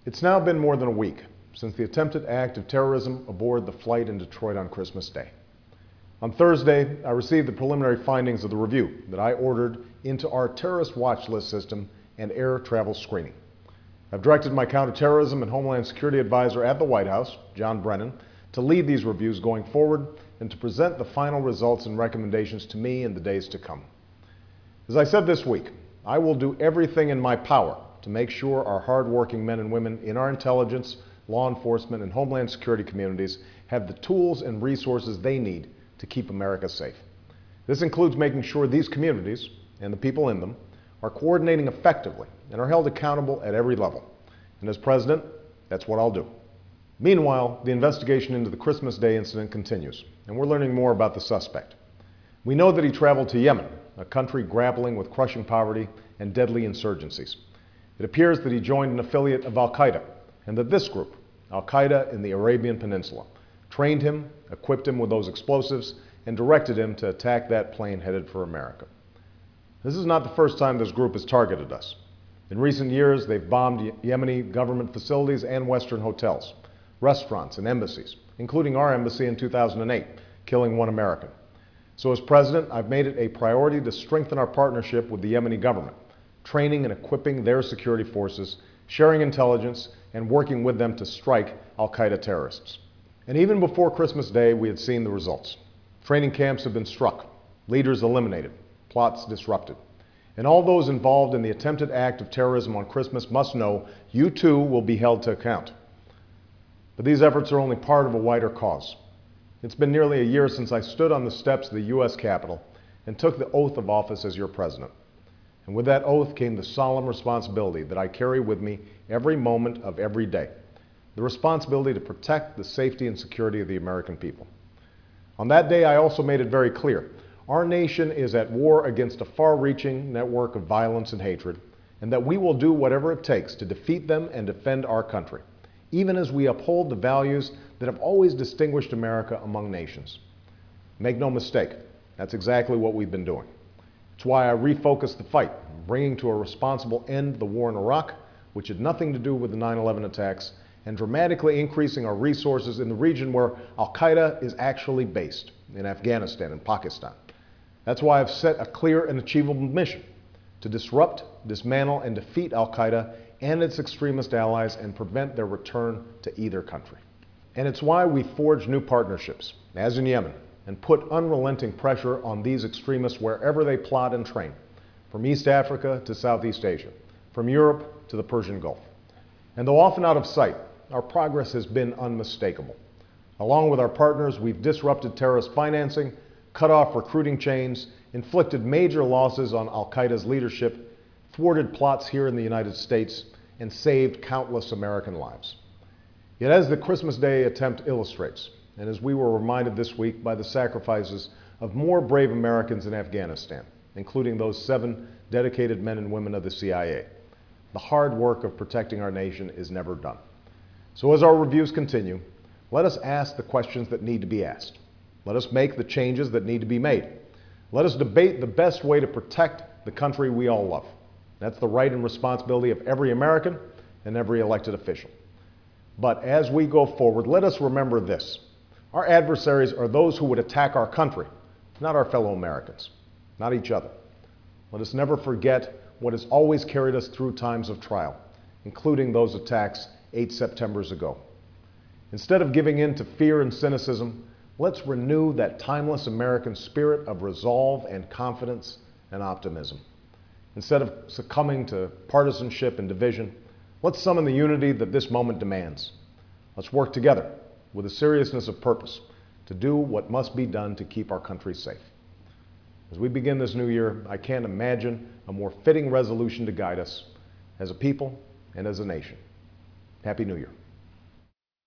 It's now been more than a week since the attempted act of terrorism aboard the flight in Detroit on Christmas Day. On Thursday, I received the preliminary findings of the review that I ordered into our terrorist watch list system and air travel screening. I've directed my counterterrorism and Homeland Security advisor at the White House, John Brennan, to lead these reviews going forward and to present the final results and recommendations to me in the days to come. As I said this week, I will do everything in my power to make sure our hardworking men and women in our intelligence, law enforcement, and Homeland Security communities have the tools and resources they need to keep America safe. This includes making sure these communities and the people in them are coordinating effectively and are held accountable at every level. And as president, that's what I'll do. Meanwhile, the investigation into the Christmas Day incident continues, and we're learning more about the suspect. We know that he traveled to Yemen, a country grappling with crushing poverty and deadly insurgencies. It appears that he joined an affiliate of al-Qaeda, and that this group, al-Qaeda in the Arabian Peninsula, trained him, equipped him with those explosives, and directed him to attack that plane headed for America. This is not the first time this group has targeted us. In recent years, they've bombed Yemeni government facilities and Western hotels, restaurants, and embassies, including our embassy in 2008, killing one American. So as president, I've made it a priority to strengthen our partnership with the Yemeni government, training and equipping their security forces, sharing intelligence, and working with them to strike al-Qaeda terrorists. And even before Christmas Day, we had seen the results. Training camps have been struck, leaders eliminated, plots disrupted. And all those involved in the attempted act of terrorism on Christmas must know you too will be held to account. But these efforts are only part of a wider cause. It's been nearly a year since I stood on the steps of the U.S. Capitol and took the oath of office as your president. And with that oath came the solemn responsibility that I carry with me every moment of every day, the responsibility to protect the safety and security of the American people. On that day, I also made it very clear, our nation is at war against a far-reaching network of violence and hatred, and that we will do whatever it takes to defeat them and defend our country, even as we uphold the values that have always distinguished America among nations. Make no mistake, that's exactly what we've been doing. It's why I refocused the fight, bringing to a responsible end the war in Iraq, which had nothing to do with the 9/11 attacks, and dramatically increasing our resources in the region where al-Qaeda is actually based, in Afghanistan and Pakistan. That's why I've set a clear and achievable mission to disrupt, dismantle, and defeat al-Qaeda and its extremist allies and prevent their return to either country. And it's why we forged new partnerships, as in Yemen, and put unrelenting pressure on these extremists wherever they plot and train, from East Africa to Southeast Asia, from Europe to the Persian Gulf. And though often out of sight, our progress has been unmistakable. Along with our partners, we've disrupted terrorist financing, cut off recruiting chains, inflicted major losses on al-Qaeda's leadership, thwarted plots here in the United States, and saved countless American lives. Yet as the Christmas Day attempt illustrates, and as we were reminded this week by the sacrifices of more brave Americans in Afghanistan, including those 7 dedicated men and women of the CIA, the hard work of protecting our nation is never done. So as our reviews continue, let us ask the questions that need to be asked. Let us make the changes that need to be made. Let us debate the best way to protect the country we all love. That's the right and responsibility of every American and every elected official. But as we go forward, let us remember this. Our adversaries are those who would attack our country, not our fellow Americans, not each other. Let us never forget what has always carried us through times of trial, including those attacks 8 Septembers ago. Instead of giving in to fear and cynicism, let's renew that timeless American spirit of resolve and confidence and optimism. Instead of succumbing to partisanship and division, let's summon the unity that this moment demands. Let's work together with a seriousness of purpose to do what must be done to keep our country safe. As we begin this new year, I can't imagine a more fitting resolution to guide us as a people and as a nation. Happy New Year.